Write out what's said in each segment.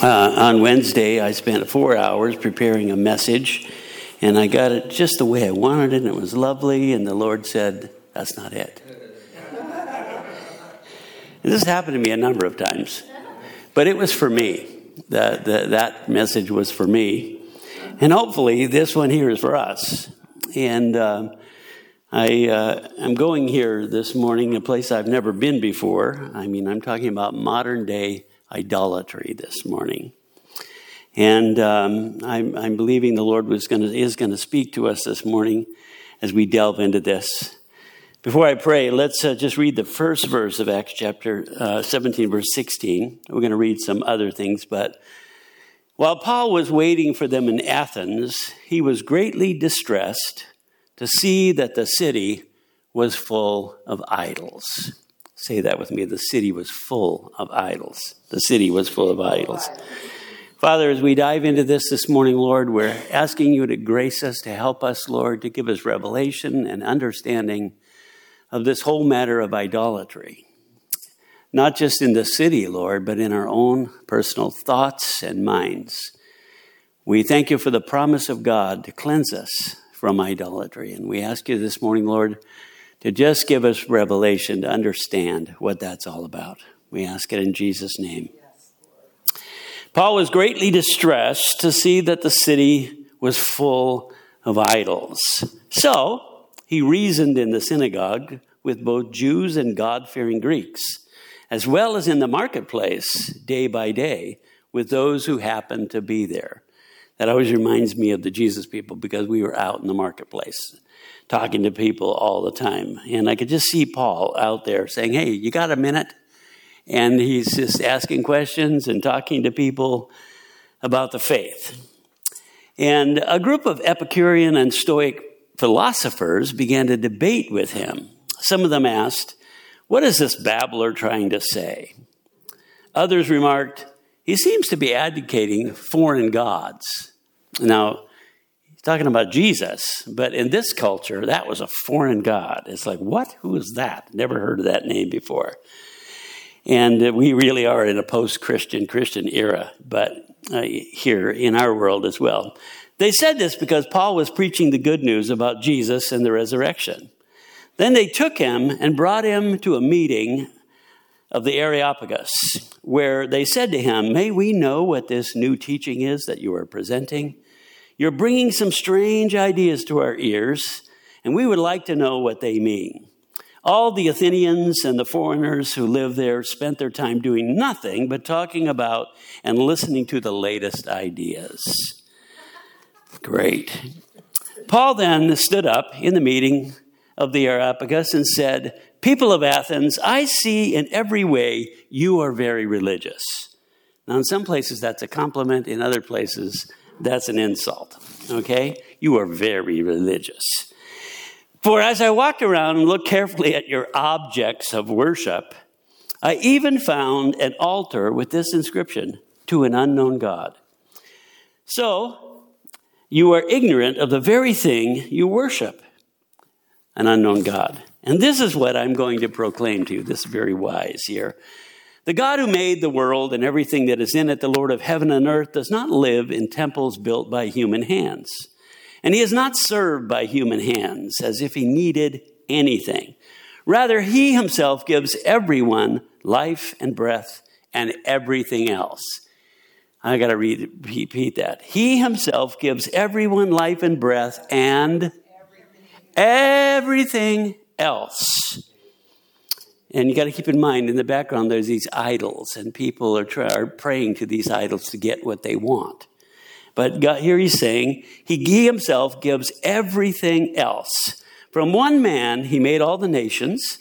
On Wednesday, I spent 4 hours preparing a message, and I got it just the way I wanted it, and it was lovely, and the Lord said, that's not it. And this happened to me a number of times, but it was for me. That message was for me, and hopefully this one here is for us. And I'm going here this morning, a place I've never been before. I'm talking about modern day idolatry this morning. And I'm believing the Lord is going to speak to us this morning as we delve into this. Before I pray, let's just read the first verse of Acts chapter 17, verse 16. We're going to read some other things, but while Paul was waiting for them in Athens, he was greatly distressed to see that the city was full of idols. Say that with me. The city was full of idols. The city was full of idols. Father, as we dive into this morning, Lord, we're asking you to grace us, to help us, Lord, to give us revelation and understanding of this whole matter of idolatry. Not just in the city, Lord, but in our own personal thoughts and minds. We thank you for the promise of God to cleanse us from idolatry. And we ask you this morning, Lord, to just give us revelation to understand what that's all about. We ask it in Jesus' name. Paul was greatly distressed to see that the city was full of idols. So he reasoned in the synagogue with both Jews and God-fearing Greeks, as well as in the marketplace day by day with those who happened to be there. That always reminds me of the Jesus people, because we were out in the marketplace talking to people all the time. And I could just see Paul out there saying, hey, you got a minute? And he's just asking questions and talking to people about the faith. And a group of Epicurean and Stoic philosophers began to debate with him. Some of them asked, what is this babbler trying to say? Others remarked, he seems to be advocating foreign gods. Now, he's talking about Jesus, but in this culture, that was a foreign god. It's like, what? Who is that? Never heard of that name before. And we really are in a post-Christian era, but here in our world as well. They said this because Paul was preaching the good news about Jesus and the resurrection. Then they took him and brought him to a meeting of the Areopagus, where they said to him, may we know what this new teaching is that you are presenting? You're bringing some strange ideas to our ears, and we would like to know what they mean. All the Athenians and the foreigners who live there spent their time doing nothing but talking about and listening to the latest ideas. Great. Paul then stood up in the meeting of the Areopagus and said, people of Athens, I see in every way you are very religious. Now, in some places that's a compliment. In other places, that's an insult. Okay? You are very religious. For as I walked around and looked carefully at your objects of worship, I even found an altar with this inscription, to an unknown God. So, you are ignorant of the very thing you worship, an unknown God. And this is what I'm going to proclaim to you, this very wise here. The God who made the world and everything that is in it, the Lord of heaven and earth, does not live in temples built by human hands. And he is not served by human hands as if he needed anything. Rather, he himself gives everyone life and breath and everything else. I got to repeat that. He himself gives everyone life and breath and everything else. And you got to keep in mind, in the background, there's these idols, and people are praying to these idols to get what they want. But God, here he's saying, he himself gives everything else. From one man, he made all the nations,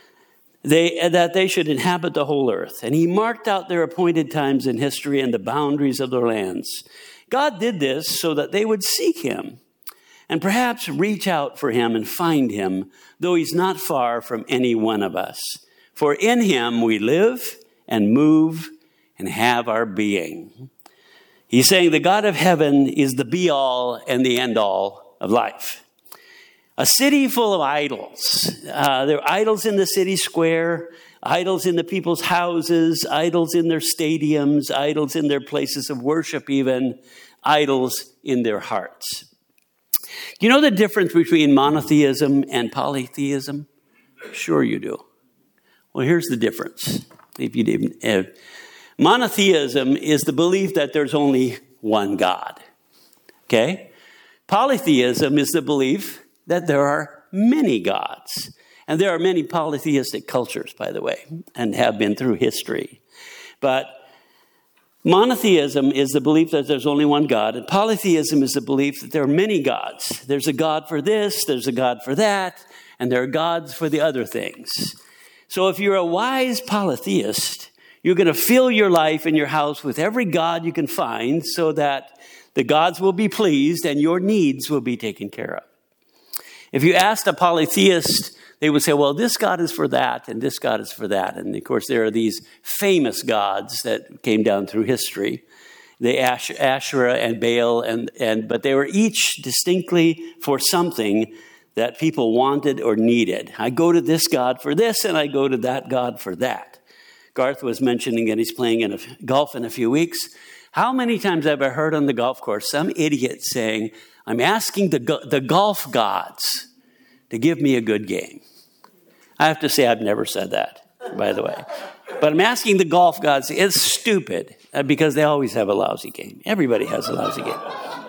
that they should inhabit the whole earth. And he marked out their appointed times in history and the boundaries of their lands. God did this so that they would seek him and perhaps reach out for him and find him, though he's not far from any one of us. For in him we live and move and have our being. He's saying the God of heaven is the be-all and the end-all of life. A city full of idols. There are idols in the city square. idols in the people's houses, idols in their stadiums, idols in their places of worship even, idols in their hearts. Do you know the difference between monotheism and polytheism? Sure you do. Well, here's the difference. If you didn't, monotheism is the belief that there's only one God. Okay? Polytheism is the belief that there are many gods. And there are many polytheistic cultures, by the way, and have been through history. But monotheism is the belief that there's only one God, and polytheism is the belief that there are many gods. There's a God for this, there's a God for that, and there are gods for the other things. So if you're a wise polytheist, you're going to fill your life and your house with every god you can find so that the gods will be pleased and your needs will be taken care of. If you asked a polytheist, they would say, well, this God is for that, and this God is for that. And, of course, there are these famous gods that came down through history, the Asherah and Baal, but they were each distinctly for something that people wanted or needed. I go to this God for this, and I go to that God for that. Garth was mentioning that he's playing in golf in a few weeks. How many times have I heard on the golf course some idiot saying, I'm asking the golf gods to give me a good game? I have to say I've never said that, by the way. But I'm asking the golf gods. It's stupid because they always have a lousy game. Everybody has a lousy game.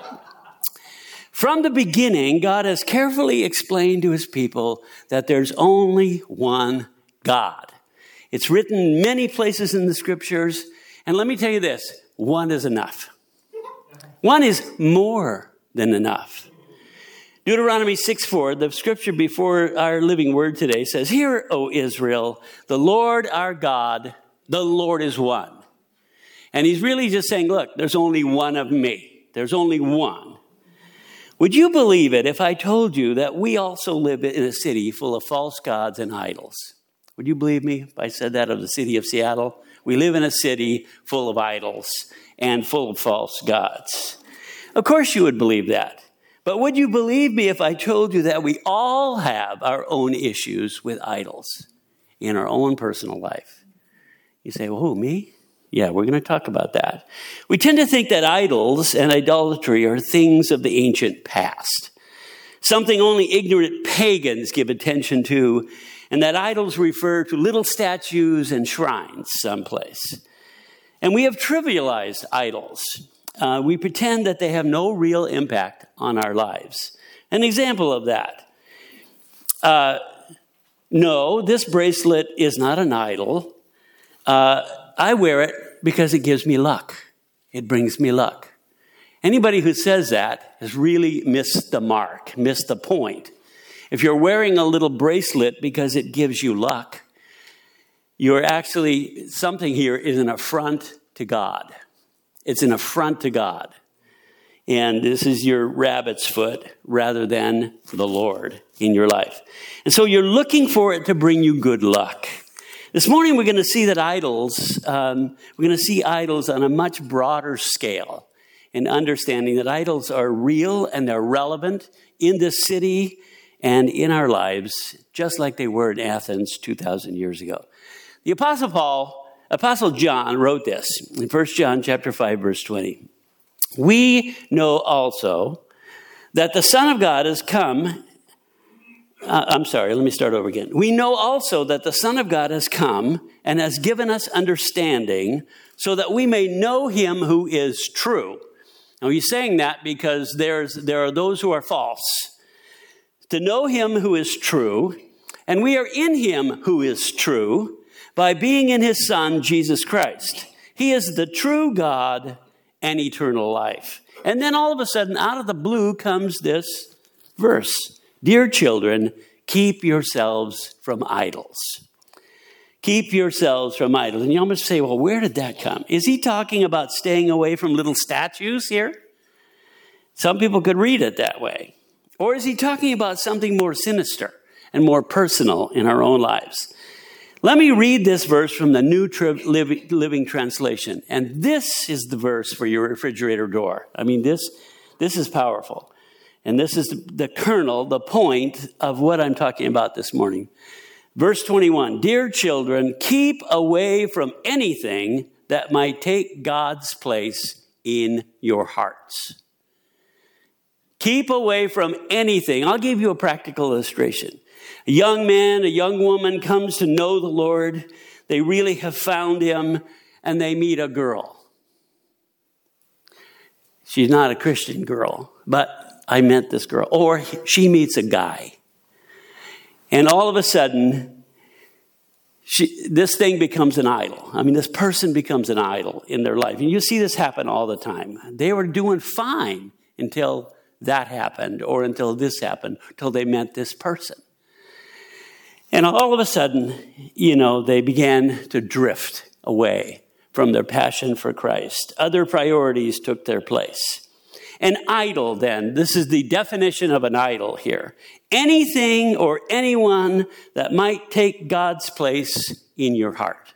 From the beginning, God has carefully explained to his people that there's only one God. It's written many places in the scriptures. And let me tell you this, one is enough. One is more than enough. Deuteronomy 6:4, the scripture before our living word today says, Hear, O Israel, the Lord our God, the Lord is one. And he's really just saying, look, there's only one of me. There's only one. Would you believe it if I told you that we also live in a city full of false gods and idols? Would you believe me if I said that of the city of Seattle? We live in a city full of idols and full of false gods. Of course you would believe that. But would you believe me if I told you that we all have our own issues with idols in our own personal life? You say, well, who, me? Yeah, we're going to talk about that. We tend to think that idols and idolatry are things of the ancient past, something only ignorant pagans give attention to, and that idols refer to little statues and shrines someplace. And we have trivialized idols. We pretend that they have no real impact on our lives. An example of that. No, this bracelet is not an idol. I wear it because it gives me luck. It brings me luck. Anybody who says that has really missed the mark, missed the point. If you're wearing a little bracelet because it gives you luck, you're actually, something here is an affront to God. It's an affront to God. And this is your rabbit's foot rather than the Lord in your life. And so you're looking for it to bring you good luck. This morning we're going to see that idols, we're going to see idols on a much broader scale and understanding that idols are real and they're relevant in this city and in our lives, just like they were in Athens 2,000 years ago. The Apostle John wrote this in 1 John chapter 5, verse 20. We know also that the Son of God has come. Let me start over again. We know also that the Son of God has come and has given us understanding so that we may know him who is true. Now he's saying that because there are those who are false. To know him who is true, and we are in him who is true, by being in his Son, Jesus Christ. He is the true God and eternal life. And then all of a sudden, out of the blue comes this verse. Dear children, keep yourselves from idols. Keep yourselves from idols. And you almost say, well, where did that come? Is he talking about staying away from little statues here? Some people could read it that way. Or is he talking about something more sinister and more personal in our own lives? Let me read this verse from the New Living Translation. And this is the verse for your refrigerator door. I mean, this is powerful. And this is the kernel, the point of what I'm talking about this morning. Verse 21, dear children, keep away from anything that might take God's place in your hearts. Keep away from anything. I'll give you a practical illustration. A young man, a young woman comes to know the Lord. They really have found him, and they meet a girl. She's not a Christian girl, but I meant this girl. Or she meets a guy. And all of a sudden, this thing becomes an idol. I mean, this person becomes an idol in their life. And you see this happen all the time. They were doing fine until that happened, or until this happened, until they met this person. And all of a sudden, they began to drift away from their passion for Christ. Other priorities took their place. An idol, then, this is the definition of an idol here. Anything or anyone that might take God's place in your heart.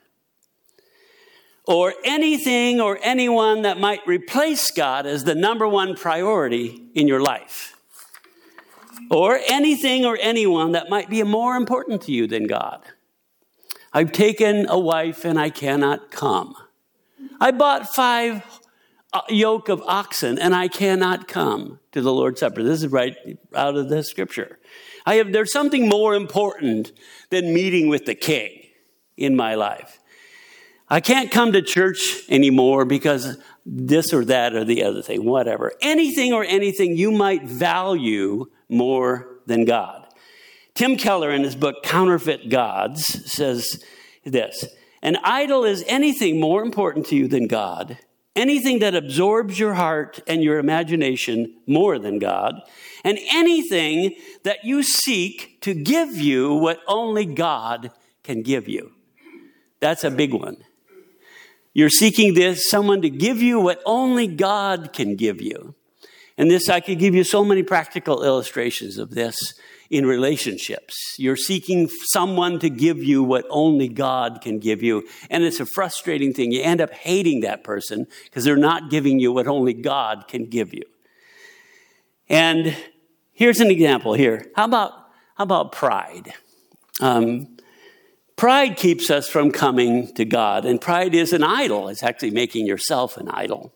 Or anything or anyone that might replace God as the number one priority in your life. Or anything or anyone that might be more important to you than God. I've taken a wife and I cannot come. I bought 5 yoke of oxen and I cannot come to the Lord's Supper. This is right out of the scripture. There's something more important than meeting with the king in my life. I can't come to church anymore because this or that or the other thing, whatever. Anything or anything you might value more than God. Tim Keller in his book, Counterfeit Gods, says this: an idol is anything more important to you than God, anything that absorbs your heart and your imagination more than God, and anything that you seek to give you what only God can give you. That's a big one. You're seeking someone to give you what only God can give you. And I could give you so many practical illustrations of this in relationships. You're seeking someone to give you what only God can give you. And it's a frustrating thing. You end up hating that person because they're not giving you what only God can give you. And here's an example here. How about pride? Pride keeps us from coming to God. And pride is an idol. It's actually making yourself an idol.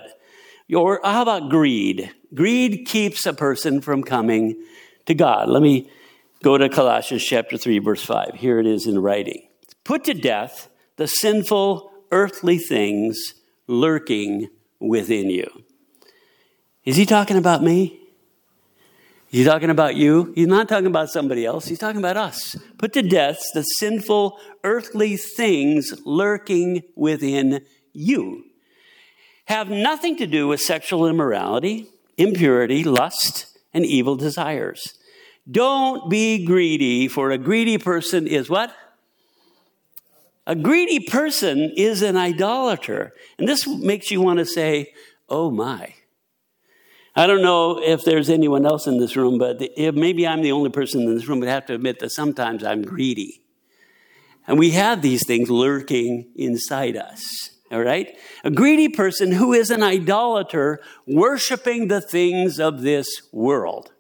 Or how about greed? Greed keeps a person from coming to God. Let me go to Colossians chapter 3, verse 5. Here it is in writing. Put to death the sinful earthly things lurking within you. Is he talking about me? Is he talking about you? He's not talking about somebody else. He's talking about us. Put to death the sinful earthly things lurking within you. Have nothing to do with sexual immorality, impurity, lust, and evil desires. Don't be greedy, for a greedy person is what? A greedy person is an idolater. And this makes you want to say, oh my. I don't know if there's anyone else in this room, but maybe I'm the only person in this room, but I have to admit that sometimes I'm greedy. And we have these things lurking inside us, all right? A greedy person who is an idolater worshiping the things of this world.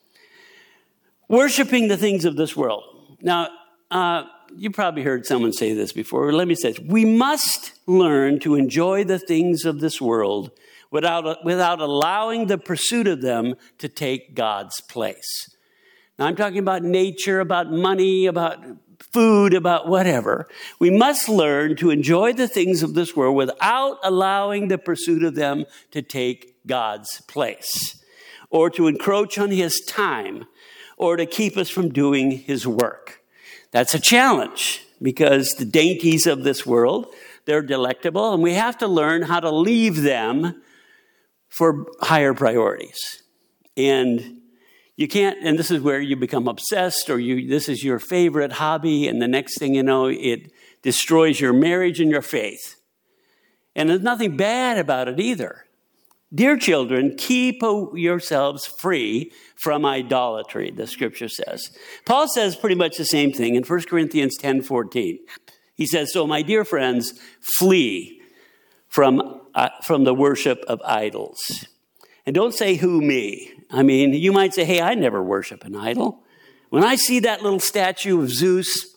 Worshiping the things of this world. Now, you probably heard someone say this before. Let me say this. We must learn to enjoy the things of this world without allowing the pursuit of them to take God's place. Now, I'm talking about nature, about money, about food, about whatever. We must learn to enjoy the things of this world without allowing the pursuit of them to take God's place, or to encroach on his time, or to keep us from doing his work. That's a challenge, because the dainties of this world, they're delectable, and we have to learn how to leave them for higher priorities. And you can't, and this is where you become obsessed, or this is your favorite hobby, and the next thing you know, it destroys your marriage and your faith. And there's nothing bad about it either. Dear children, keep yourselves free from idolatry, the scripture says. Paul says pretty much the same thing in 1 Corinthians 10:14. He says, so my dear friends, flee from the worship of idols. And don't say, who, me? I mean, you might say, hey, I never worship an idol. When I see that little statue of Zeus,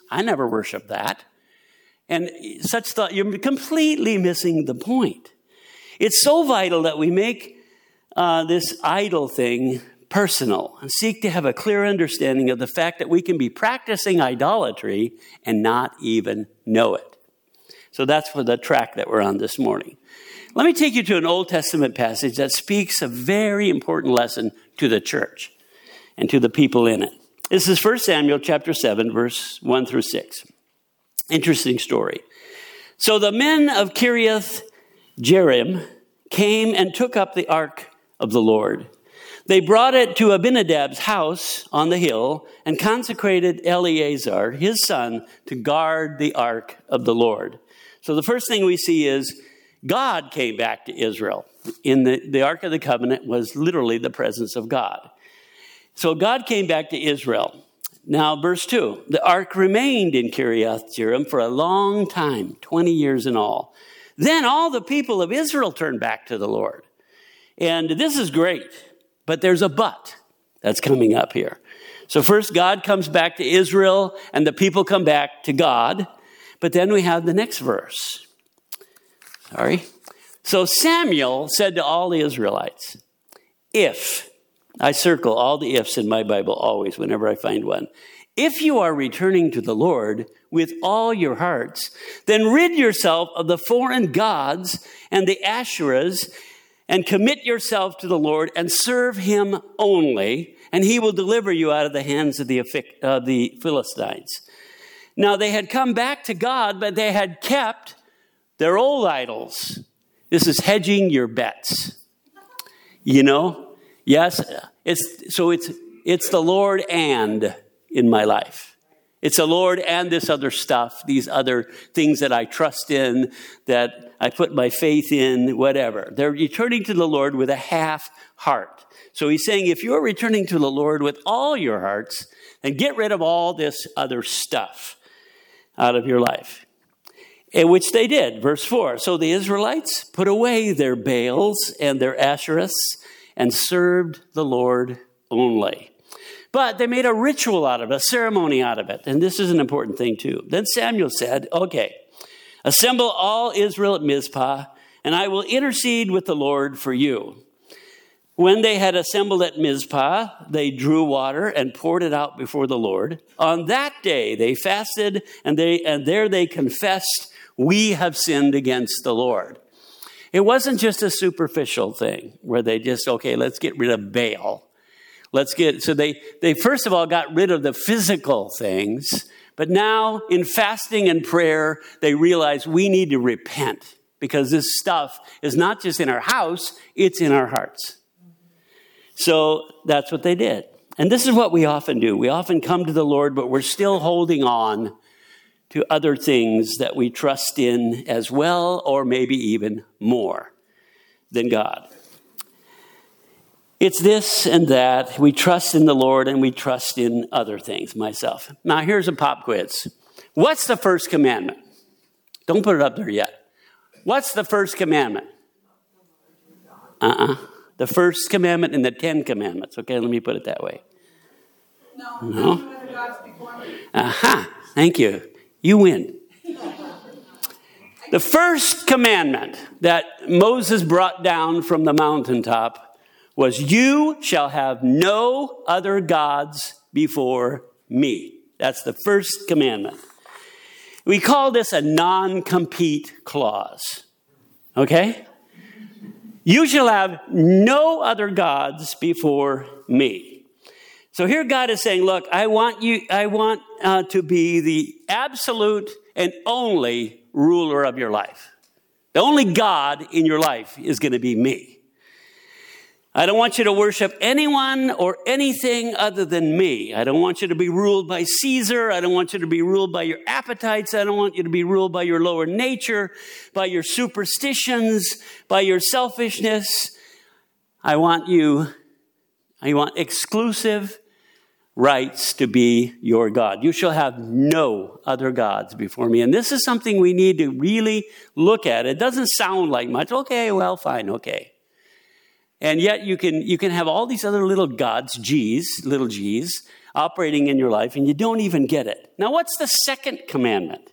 I never worshiped that. And such thought, you're completely missing the point. It's so vital that we make this idol thing personal and seek to have a clear understanding of the fact that we can be practicing idolatry and not even know it. So that's for the track that we're on this morning. Let me take you to an Old Testament passage that speaks a very important lesson to the church and to the people in it. This is 1 Samuel chapter 7, verse 1 through 6. Interesting story. So the men of Kiriath Jearim came and took up the ark of the Lord. They brought it to Abinadab's house on the hill and consecrated Eleazar, his son, to guard the ark of the Lord. So the first thing we see is God came back to Israel. In the Ark of the Covenant was literally the presence of God. So God came back to Israel. Now, verse 2, the ark remained in Kiriath Jearim for a long time, 20 years in all. Then all the people of Israel turned back to the Lord. And this is great, but there's a but that's coming up here. So first, God comes back to Israel, and the people come back to God. But then we have the next verse. So Samuel said to all the Israelites, if, I circle all the ifs in my Bible always whenever I find one. If you are returning to the Lord with all your hearts, then rid yourself of the foreign gods and the Asherahs and commit yourself to the Lord and serve him only, and he will deliver you out of the hands of the Philistines. Now they had come back to God, but they had kept their old idols. This is hedging your bets. You know? Yes, it's the Lord and in my life. It's the Lord and this other stuff, these other things that I trust in, that I put my faith in, whatever. They're returning to the Lord with a half heart. So he's saying, if you're returning to the Lord with all your hearts, then get rid of all this other stuff out of your life. And which they did. Verse 4, so the Israelites put away their Baals and their Asherahs and served the Lord only. But they made a ritual out of it, a ceremony out of it. And this is an important thing too. Then Samuel said, okay, assemble all Israel at Mizpah, and I will intercede with the Lord for you. When they had assembled at Mizpah, they drew water and poured it out before the Lord. On that day they fasted, and there they confessed, we have sinned against the Lord. It wasn't just a superficial thing where they just, okay, let's get rid of Baal. So they first of all got rid of the physical things, but now in fasting and prayer, they realize we need to repent because this stuff is not just in our house, it's in our hearts. So that's what they did. And this is what we often do. We often come to the Lord, but we're still holding on to other things that we trust in as well, or maybe even more than God. It's this and that. We trust in the Lord and we trust in other things, myself. Now, here's a pop quiz. What's the first commandment? Don't put it up there yet. What's the first commandment? The first commandment in the 10 commandments. Okay, let me put it that way. No? Aha, thank you. You win. The first commandment that Moses brought down from the mountaintop was, you shall have no other gods before me. That's the first commandment. We call this a non-compete clause. Okay? You shall have no other gods before me. So here God is saying, look, I want to be the absolute and only ruler of your life. The only God in your life is going to be me. I don't want you to worship anyone or anything other than me. I don't want you to be ruled by Caesar. I don't want you to be ruled by your appetites. I don't want you to be ruled by your lower nature, by your superstitions, by your selfishness. I want exclusive rights to be your God. You shall have no other gods before me. And this is something we need to really look at. It doesn't sound like much. Okay, well, fine, okay. And yet you can have all these other little gods, little g's, operating in your life and you don't even get it. Now, what's the second commandment?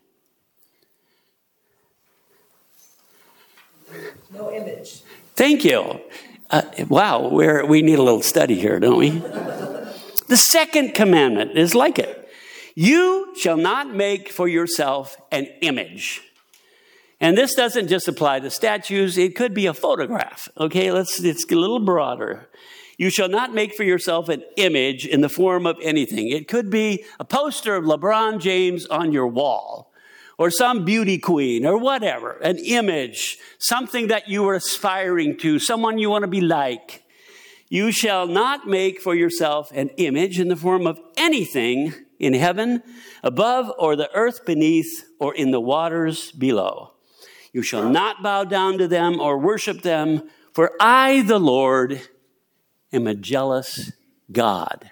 No image. Thank you. Wow, we need a little study here, don't we? The second commandment is like it. You shall not make for yourself an image. And this doesn't just apply to statues. It could be a photograph. Okay, it's a little broader. You shall not make for yourself an image in the form of anything. It could be a poster of LeBron James on your wall, or some beauty queen, or whatever, an image, something that you are aspiring to, someone you want to be like. You shall not make for yourself an image in the form of anything in heaven, above, or the earth beneath, or in the waters below. You shall not bow down to them or worship them, for I, the Lord, am a jealous God.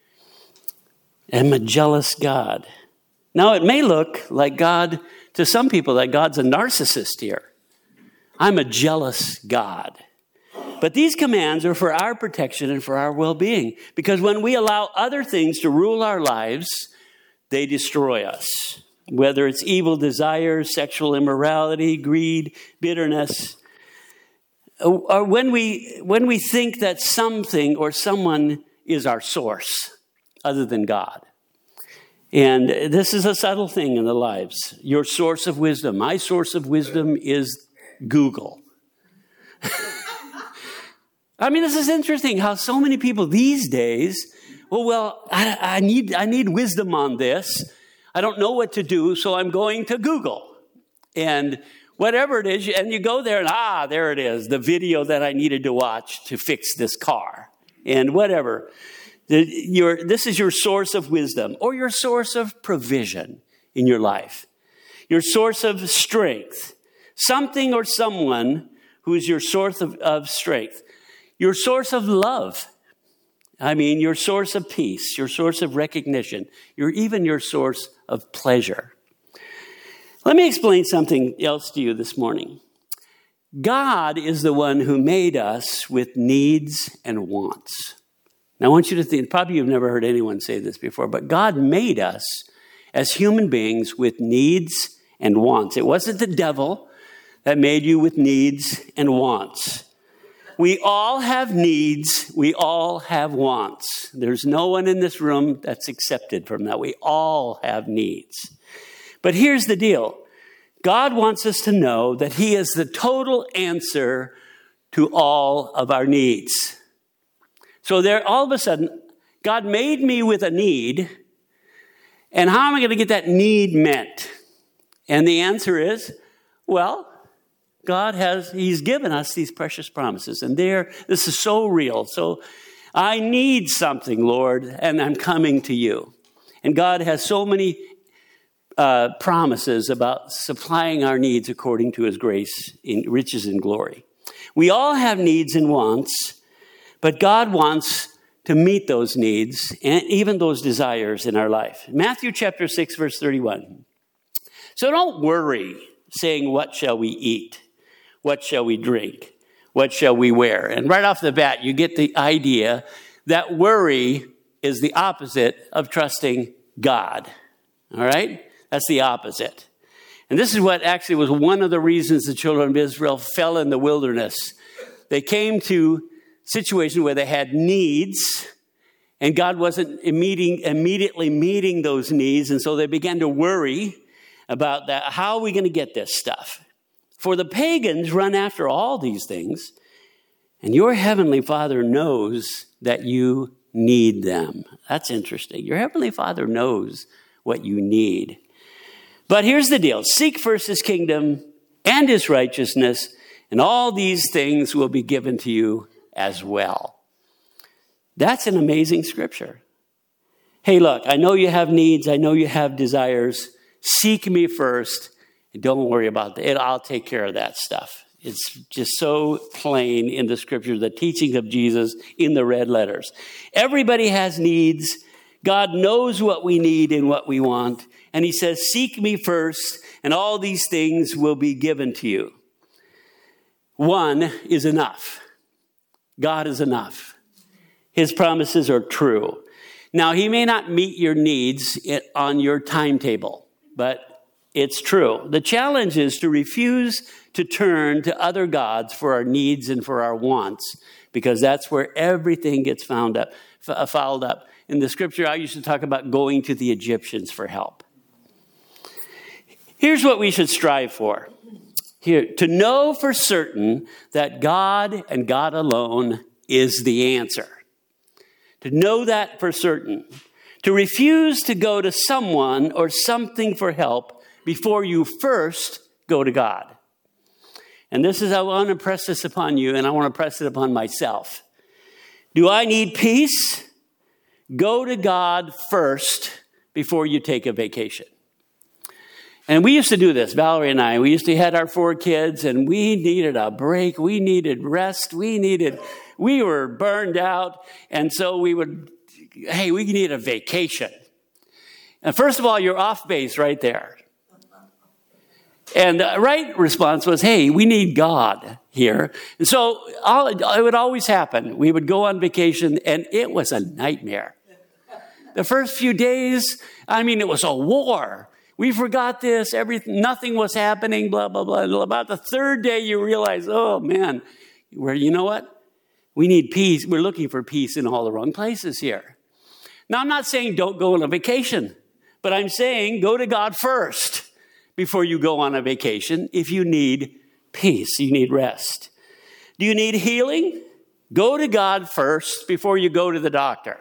Am a jealous God. Now, it may look like God, to some people, that God's a narcissist here. I'm a jealous God. But these commands are for our protection and for our well-being. Because when we allow other things to rule our lives, they destroy us. Whether it's evil desires, sexual immorality, greed, bitterness. Or when we think that something or someone is our source other than God. And this is a subtle thing in the lives. Your source of wisdom. My source of wisdom is Google. I mean, this is interesting how so many people these days, I need wisdom on this. I don't know what to do, so I'm going to Google. And whatever it is, and you go there and, there it is, the video that I needed to watch to fix this car. And whatever. This is your source of wisdom or your source of provision in your life. Your source of strength. Something or someone who is your source of strength. Your source of love. I mean, your source of peace, your source of recognition, even your source of pleasure. Let me explain something else to you this morning. God is the one who made us with needs and wants. Now, I want you to think, probably you've never heard anyone say this before, but God made us as human beings with needs and wants. It wasn't the devil that made you with needs and wants. We all have needs. We all have wants. There's no one in this room that's accepted from that. We all have needs. But here's the deal. God wants us to know that He is the total answer to all of our needs. So there, all of a sudden, God made me with a need. And how am I going to get that need met? And the answer is, He's given us these precious promises. And this is so real. So I need something, Lord, and I'm coming to you. And God has so many promises about supplying our needs according to His grace in riches and glory. We all have needs and wants, but God wants to meet those needs and even those desires in our life. Matthew chapter 6, verse 31. So don't worry, saying, what shall we eat? What shall we drink? What shall we wear? And right off the bat, you get the idea that worry is the opposite of trusting God. All right? That's the opposite. And this is what actually was one of the reasons the children of Israel fell in the wilderness. They came to a situation where they had needs, and God wasn't immediately meeting those needs. And so they began to worry about that. How are we going to get this stuff? For the pagans run after all these things, and your heavenly Father knows that you need them. That's interesting. Your heavenly Father knows what you need. But here's the deal. Seek first His kingdom and His righteousness, and all these things will be given to you as well. That's an amazing scripture. Hey, look, I know you have needs. I know you have desires. Seek me first. And don't worry about it. I'll take care of that stuff. It's just so plain in the scripture, the teaching of Jesus in the red letters. Everybody has needs. God knows what we need and what we want. And He says, seek me first, and all these things will be given to you. One is enough. God is enough. His promises are true. Now, he may not meet your needs on your timetable, but it's true. The challenge is to refuse to turn to other gods for our needs and for our wants, because that's where everything gets fouled up. In the scripture, I used to talk about going to the Egyptians for help. Here's what we should strive for. Here, to know for certain that God and God alone is the answer. To know that for certain. To refuse to go to someone or something for help before you first go to God. And this is, I want to press this upon you, and I want to press it upon myself. Do I need peace? Go to God first before you take a vacation. And we used to do this, Valerie and I. We used to had our 4 kids, and we needed a break. We needed rest. We were burned out. And so we need a vacation. And first of all, you're off base right there. And the right response was, hey, we need God here. And so it would always happen. We would go on vacation, and it was a nightmare. The first few days, it was a war. We forgot this, everything, nothing was happening, blah, blah, blah. About the 3rd day, you realize, oh, man, you know what? We need peace. We're looking for peace in all the wrong places here. Now, I'm not saying don't go on a vacation, but I'm saying go to God first before you go on a vacation if you need peace, you need rest. Do you need healing? Go to God first before you go to the doctor.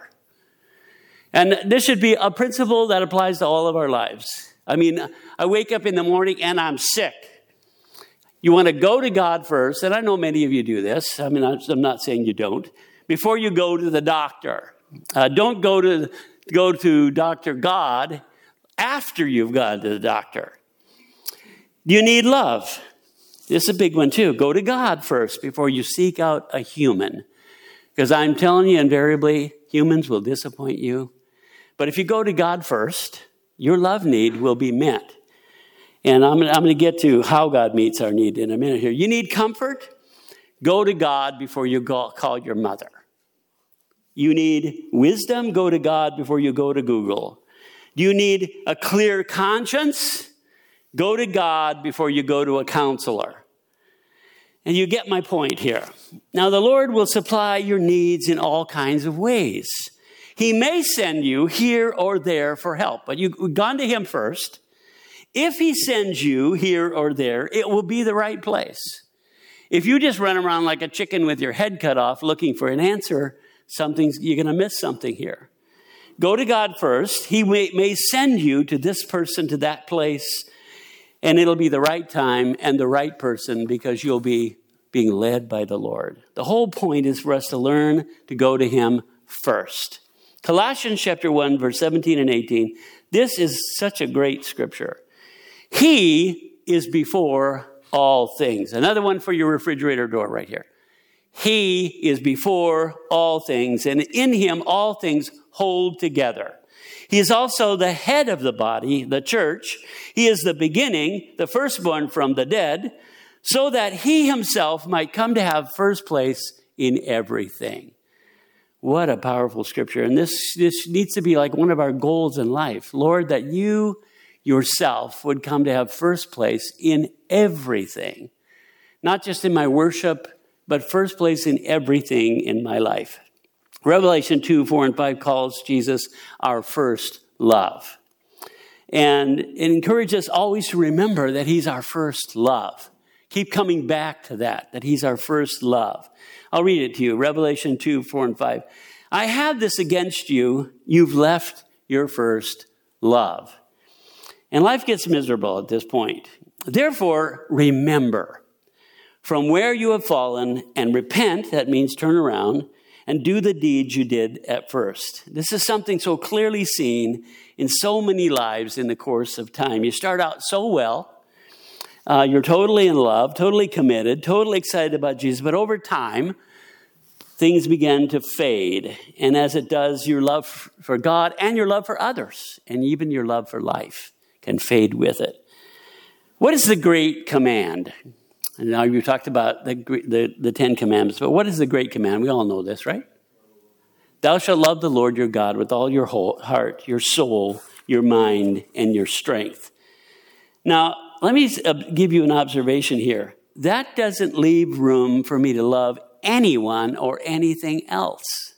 And this should be a principle that applies to all of our lives. I wake up in the morning and I'm sick. You want to go to God first, and I know many of you do this. I'm not saying you don't. Before you go to the doctor. Don't go to Dr. God after you've gone to the doctor. Do you need love? This is a big one too. Go to God first before you seek out a human. Because I'm telling you, invariably, humans will disappoint you. But if you go to God first, your love need will be met. And I'm going to get to how God meets our need in a minute here. You need comfort? Go to God before you call your mother. You need wisdom? Go to God before you go to Google. Do you need a clear conscience? Go to God before you go to a counselor. And you get my point here. Now, the Lord will supply your needs in all kinds of ways. He may send you here or there for help, but you've gone to him first. If he sends you here or there, it will be the right place. If you just run around like a chicken with your head cut off looking for an answer, you're going to miss something here. Go to God first. He may send you to this person, to that place, and it'll be the right time and the right person because you'll be being led by the Lord. The whole point is for us to learn to go to him first. Colossians chapter 1, verse 17 and 18. This is such a great scripture. He is before all things. Another one for your refrigerator door right here. He is before all things, and in him all things hold together. He is also the head of the body, the church. He is the beginning, the firstborn from the dead, so that he himself might come to have first place in everything. What a powerful scripture. And this needs to be like one of our goals in life. Lord, that you yourself would come to have first place in everything. Not just in my worship, but first place in everything in my life. Revelation 2, 4, and 5 calls Jesus our first love. And it encourages us always to remember that he's our first love. Keep coming back to that he's our first love. I'll read it to you. Revelation 2, 4, and 5. I have this against you. You've left your first love. And life gets miserable at this point. Therefore, remember from where you have fallen and repent, that means turn around, and do the deeds you did at first. This is something so clearly seen in so many lives in the course of time. You start out so well. You're totally in love, totally committed, totally excited about Jesus. But over time, things begin to fade. And as it does, your love for God and your love for others, and even your love for life, can fade with it. What is the great command? And now you talked about the 10 commandments, but what is the great command? We all know this, right? Thou shalt love the Lord your God with all your whole heart, your soul, your mind, and your strength. Now, let me give you an observation here. That doesn't leave room for me to love anyone or anything else.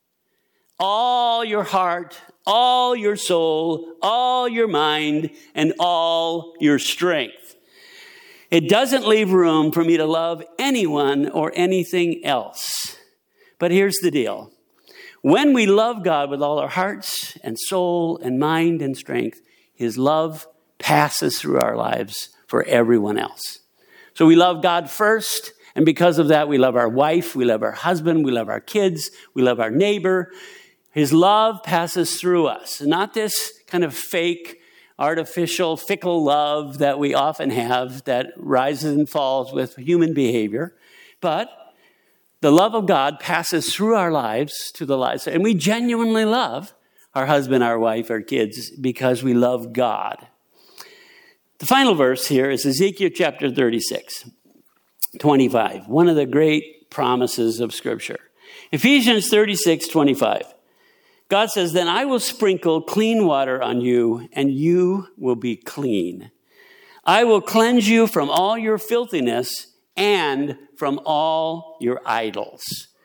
All your heart, all your soul, all your mind, and all your strength. It doesn't leave room for me to love anyone or anything else. But here's the deal. When we love God with all our hearts and soul and mind and strength, his love passes through our lives for everyone else. So we love God first, and because of that, we love our wife, we love our husband, we love our kids, we love our neighbor. His love passes through us. Not this kind of fake, artificial, fickle love that we often have that rises and falls with human behavior, but the love of God passes through our lives to the lives, and we genuinely love our husband, our wife, our kids, because we love God. The final verse here is Ezekiel chapter 36, 25, one of the great promises of Scripture. Ephesians 36, 25. God says, then I will sprinkle clean water on you, and you will be clean. I will cleanse you from all your filthiness and from all your idols.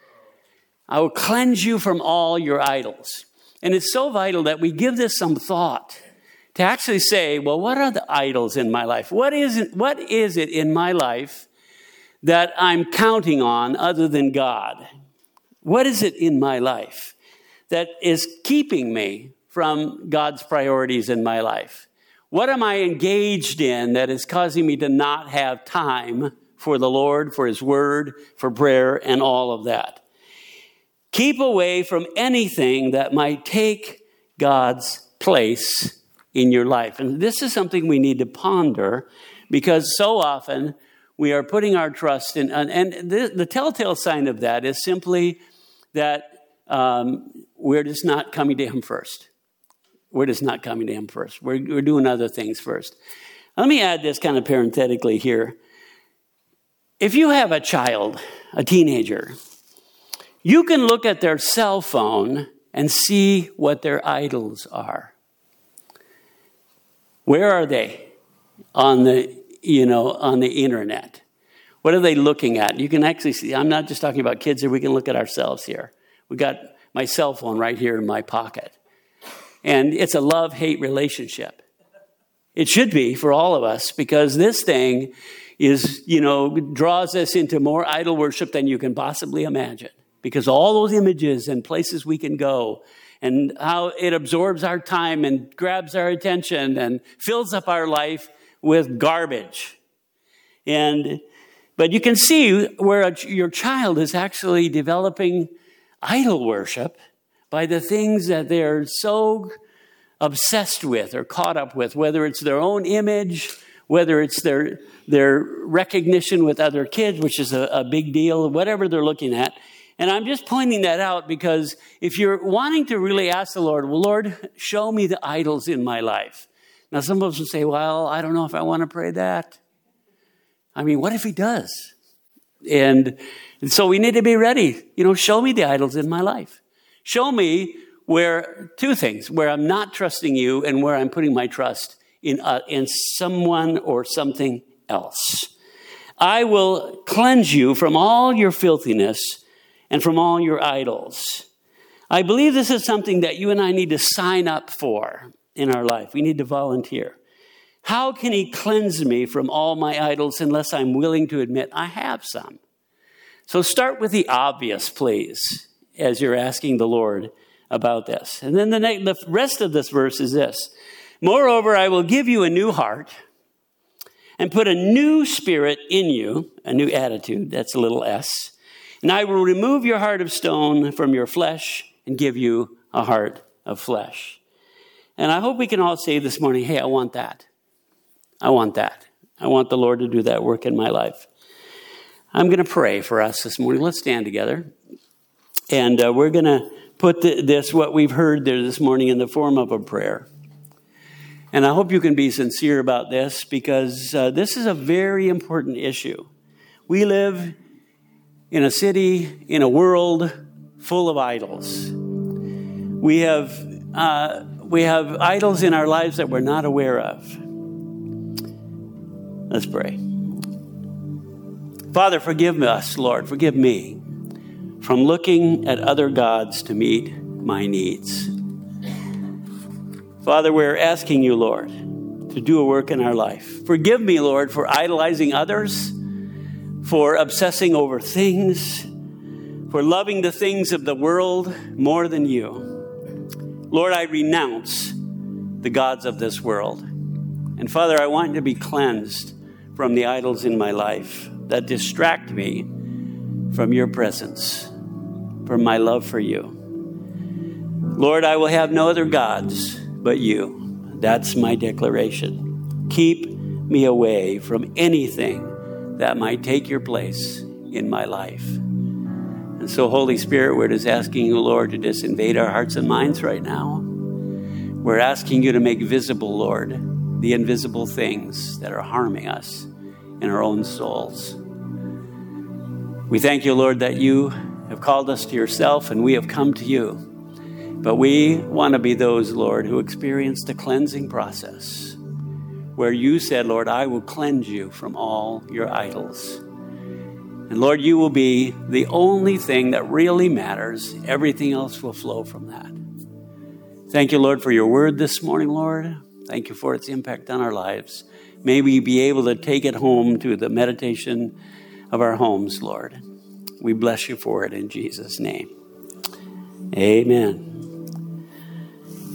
I will cleanse you from all your idols. And it's so vital that we give this some thought to actually say, well, what are the idols in my life? What is it in my life that I'm counting on other than God? What is it in my life that is keeping me from God's priorities in my life? What am I engaged in that is causing me to not have time for the Lord, for his word, for prayer, and all of that? Keep away from anything that might take God's place in your life. And this is something we need to ponder, because so often we are putting our trust in, and the telltale sign of that is simply that we're just not coming to him first. We're just not coming to him first. We're doing other things first. Let me add this kind of parenthetically here. If you have a child, a teenager, you can look at their cell phone and see what their idols are. Where are they on the internet? What are they looking at? You can actually see. I'm not just talking about kids here. We can look at ourselves here. We got my cell phone right here in my pocket. And it's a love-hate relationship. It should be for all of us, because this thing is, draws us into more idol worship than you can possibly imagine. Because all those images and places we can go, and how it absorbs our time and grabs our attention and fills up our life with garbage. But you can see where your child is actually developing idol worship by the things that they're so obsessed with or caught up with, whether it's their own image, whether it's their recognition with other kids, which is a big deal, whatever they're looking at. And I'm just pointing that out because if you're wanting to really ask the Lord, well, Lord, show me the idols in my life. Now, some of us will say, well, I don't know if I want to pray that. I mean, what if he does? And so we need to be ready. Show me the idols in my life. Show me two things, where I'm not trusting you and where I'm putting my trust in someone or something else. I will cleanse you from all your filthiness and from all your idols. I believe this is something that you and I need to sign up for in our life. We need to volunteer. How can he cleanse me from all my idols unless I'm willing to admit I have some? So start with the obvious, please, as you're asking the Lord about this. And then the rest of this verse is this. Moreover, I will give you a new heart and put a new spirit in you, a new attitude, that's a little s. And I will remove your heart of stone from your flesh and give you a heart of flesh. And I hope we can all say this morning, hey, I want that. I want that. I want the Lord to do that work in my life. I'm going to pray for us this morning. Let's stand together. And we're going to put what we've heard there this morning in the form of a prayer. And I hope you can be sincere about this, because this is a very important issue. We live in a city, in a world full of idols. We have idols in our lives that we're not aware of. Let's pray. Father, forgive us, Lord. Forgive me from looking at other gods to meet my needs. Father, we're asking you, Lord, to do a work in our life. Forgive me, Lord, for idolizing others, for obsessing over things, for loving the things of the world more than you. Lord, I renounce the gods of this world. And Father, I want to be cleansed from the idols in my life that distract me from your presence, from my love for you. Lord, I will have no other gods but you. That's my declaration. Keep me away from anything that might take your place in my life. And so, Holy Spirit, we're just asking you, Lord, to just invade our hearts and minds right now. We're asking you to make visible, Lord, the invisible things that are harming us in our own souls. We thank you, Lord, that you have called us to yourself and we have come to you. But we want to be those, Lord, who experience the cleansing process where you said, Lord, I will cleanse you from all your idols. And Lord, you will be the only thing that really matters. Everything else will flow from that. Thank you, Lord, for your word this morning, Lord. Thank you for its impact on our lives. May we be able to take it home to the meditation of our homes, Lord. We bless you for it in Jesus' name. Amen.